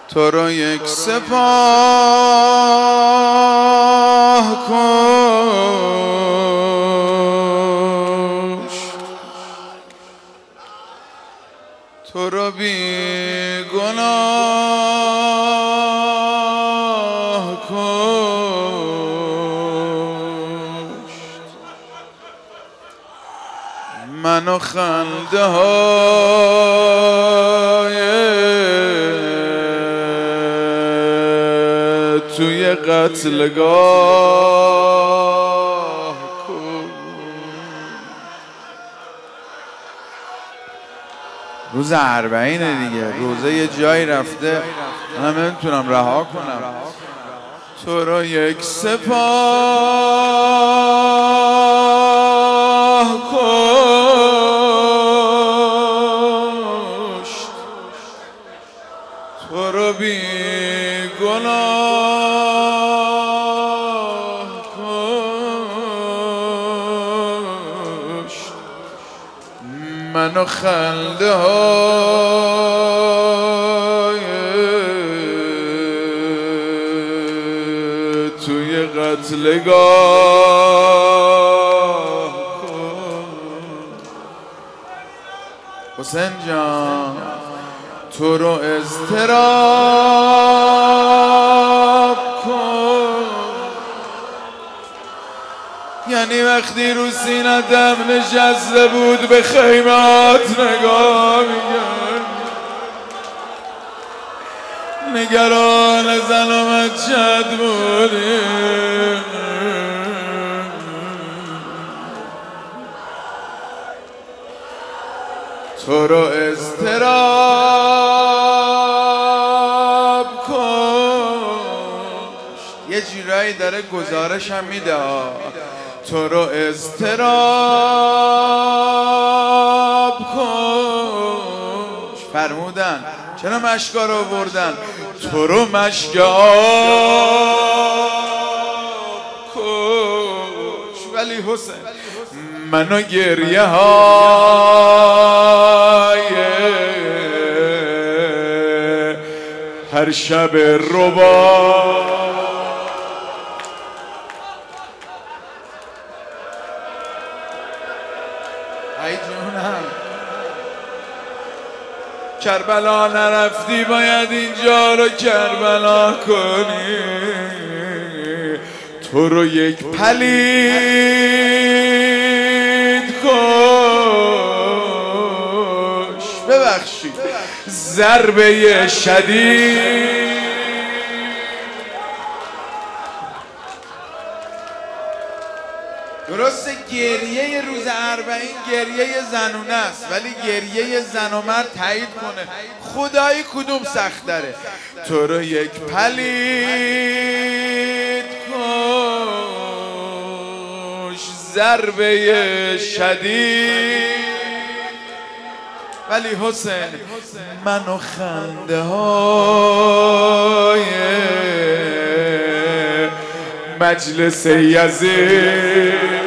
تو رو یک سپاه کش، تو رو بی گناه کشت، من و خنده های توی قتلگاه کن. روز اربعینه دیگه، روزه یه جایی رفته من نمیتونم رها کنم. تو رو یک سپاه کشت، تو رو بی گناه کشت، من و خنده های توی قتلگاه کن. حسین جان تو رو اضطراب کن، یعنی وقتی رو سینتم نشسته بود به خیمات نگاه میکرد، نگران زن و بچه‌ت بودی، تو رو اضطراب کش. یه جورایی داره گزارش هم میده، تو رو اضطراب کش. فرمودن چرا مشکا رو بردن؟ تو رو مشک آب کش. ولی حسین منو گریه های هر شب ربا ای جونم کربلا نرفتی باید اینجا رو کربلا کنی. تو رو یک پلید کش، ببخشید ضربه شدید. درسته گریه روز اربعین گریه زنونه است، ولی گریه زن و مرد تایید کنه خدایی کدوم سخت داره. تو رو یک پلید کش، ضربه شدید. ولی حسین من و خنده های مجلس یزید،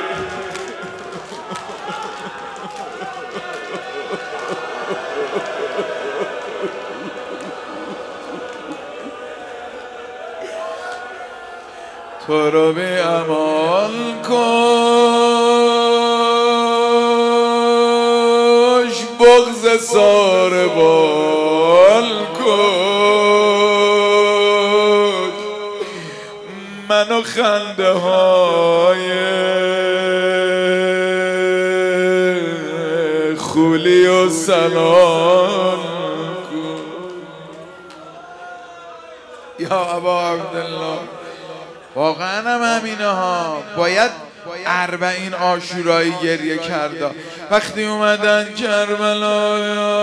تو رو به امان کش، بغض ساربان کش، من و خنده های خولی و سنان کن. یا ابا عبدالله واقعا هم همینه ها، باید اربعین عاشورایی گریه کرده. وقتی اومدن کربلا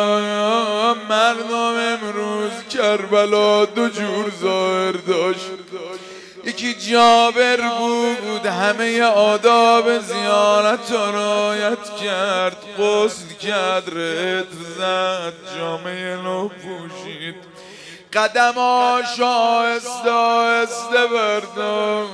مردم امروز کربلا دو جور ظاهر داشت. یکی جابر بود همه آداب زیارت رو رعایت کرد، غسل کرد، رد زد، جامعه نو پوشید، قدماش آهسته آهسته برداشت،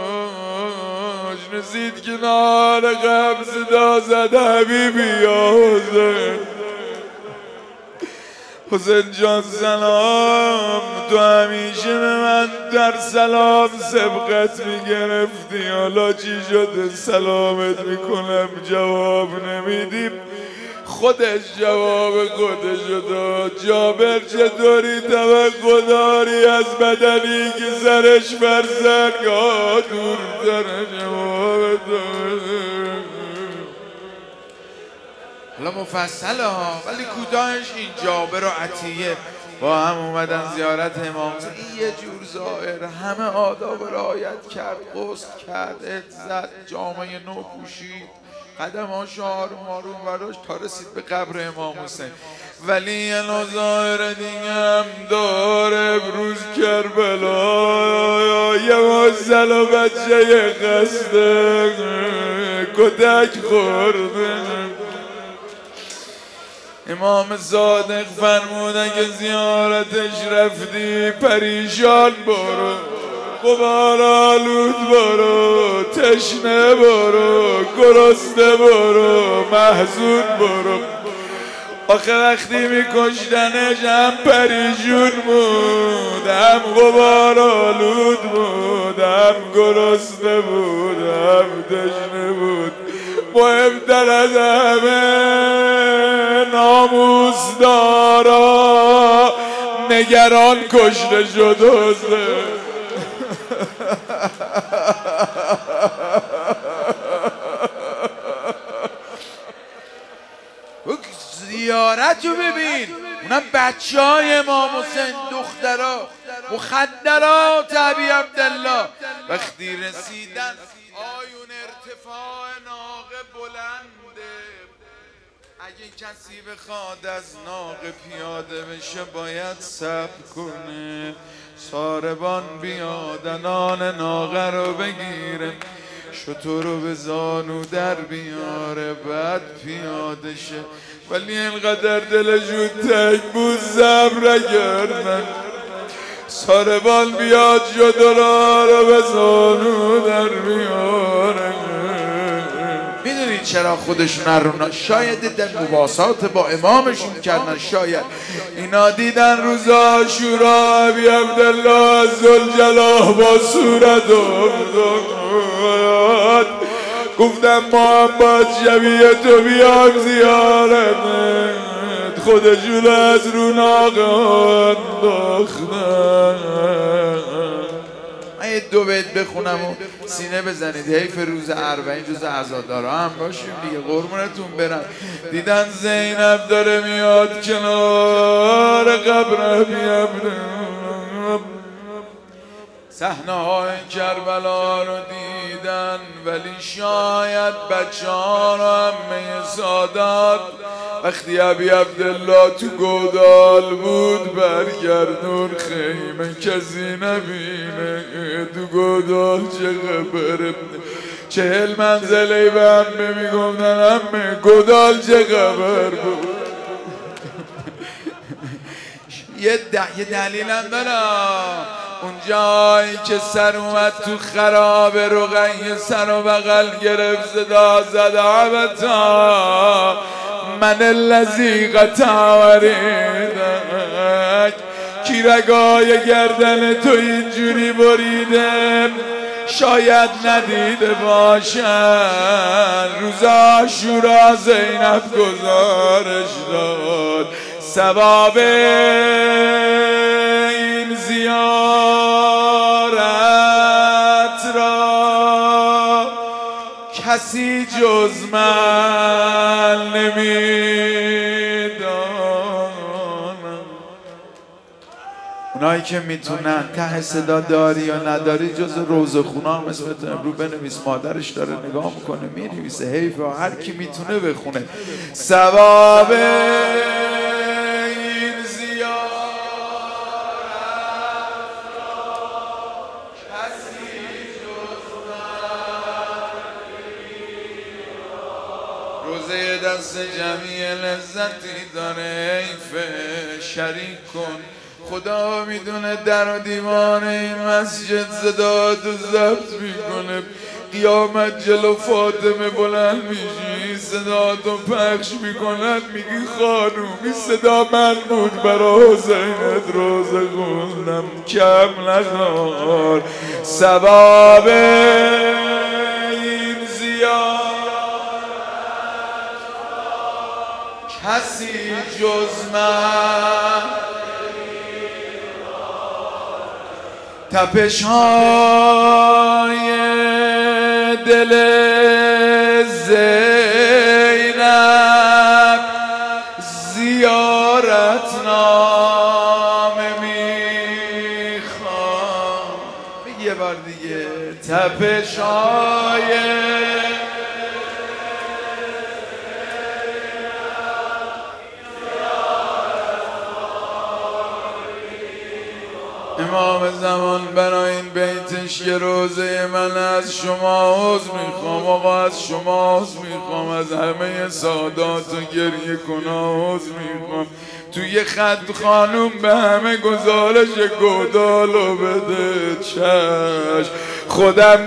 رسید کنار قبر صدا زد حبیبی یا حسین. حسین جان سلام، تو همیشه به من در سلام سبقت میگرفتی، حالا چی شده سلامت میکنم جواب نمیدی؟ خودش جواب خودشو داد. جابر چطوری توقع داری از بدنی که سرش بر سرگاه دورتر؟ جواب داد. حالا مفصله ها ولی کوتاهش این جابر و عطیه با هم اومدن زیارت امام حسین. این یه جور ظاهر همه آداب رعایت کرد، غسل کرد، زد، جامعه نو پوشید، قدم‌هاش آروم آروم برداشت تا رسید به قبر امام حسین. ولی یه ظاهر دیگه هم داره. امروز کربلا یه مزل و بچه خسته کتک خورده. امام صادق فرمودن که زیارتش رفتی پریشان برو، غبار آلود برو، تشنه برو، گرسنه برو، محزون برو. آخه وقتی میکشتنش هم پریشون بود، هم غبار آلود بود، هم گرسنه بود، هم تشنه بود. مهمتر از همه ناموس دارا نگران کشته شد حسین. زیارت رو ببین، اونم بچه های امام حسین، دخترها، مخدرات ابی عبدالله. وقتی رسیدن آیون ارتفاع ناقه بلنده، اگه کسی بخواد از ناقه پیاده بشه باید صبر کنه. ساربان بیادنان ناقه رو بگیره، شتر رو به زانو در بیاره، بعد پیاده شه. ولی اینقدر دلشون تنگ بود صبر نکردن. ساربان بیاد شترها رو به زانو در بیاره. میدونید چرا خودشون نرونا؟ شاید در مواسات با امامشون کردن. شاید اینا دیدن روز عاشورا ابی عبدالله ذوالجلال با صورت افتاد، گفتم ما هم باید شبیه تو بیام زیارتت. خودشون از رو ناقه انداختن. من یه دو بیت بخونم و سینه بزنید. حیف روز 40 روز عزادارا هم باشیم دیگه، قربونتون برم. دیدن زینب داره میاد کنار قبر ابی عبدالله، صحنه های کربلا رو دیدن. ولی شاید بچه ها رو همه سادات وقتی ابی عبدالله تو گودال بود برگردون خیمه، کسی نبینه تو گودال چه خبره. 40 منزله به همه میگفتن همه گودال چه خبر بود. یه دلیلم داره. اون جایی که سر اومد تو خراب رقیه سر و بغل گرفت صدا زد عبتا من الذی قطع وریدک. کی رگای گردن تو اینجوری بریده شاید ندیده باشن. روز عاشورا زینب گزارش داد ثواب این زیارت را کسی جز من نمیدانم. اونایی که میتونن ته صدا داری یا نداری جز روزخونا مثل تو امرو بنویس. مادرش داره نگاه میکنه مینویسه. حیف هر کی میتونه بخونه. ثواب این زیارت را کسی جز من. روزه دست جمعی لذتی داره، حیف شریک کن. خدا میدونه در و دیوان این مسجد صداتو ضبط میکنه. قیامت جلو فاطمه بلند میشی صدا تو پخش میکند میگی خانوم این صدا من بود برا حسینت روزه خوندم کم نخوار ثواب این زیارت کسی جز من تپش های دل زینب زیارت نامه میخوام یه بار دیگه تپش های امام زمان برای این بیتش یه روزه من از شما عذر میخوام آقا از شما عذر میخوام از همه سادات و گریه کنا عذر میخوام توی خط خانوم به همه گزارش گودالو بده چشم خودم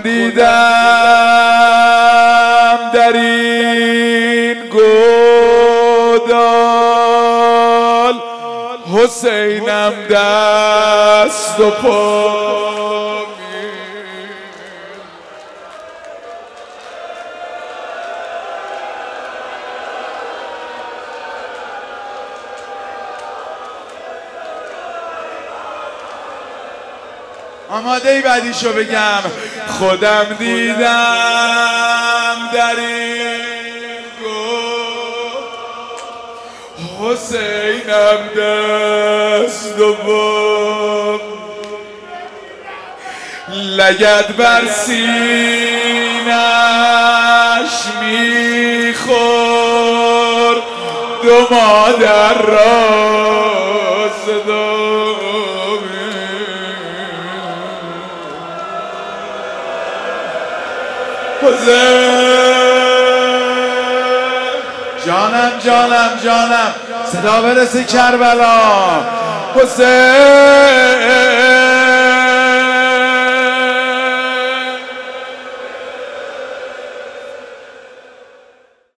دیدم در این گودال حسینم دست و پا آماده ای بعدیشو بگم خودم دیدم در این گل حسینم دست و پا لگد بر سینش میخور دو مادر را صدا جانم جانم جانم صدا برسه کربلا حسین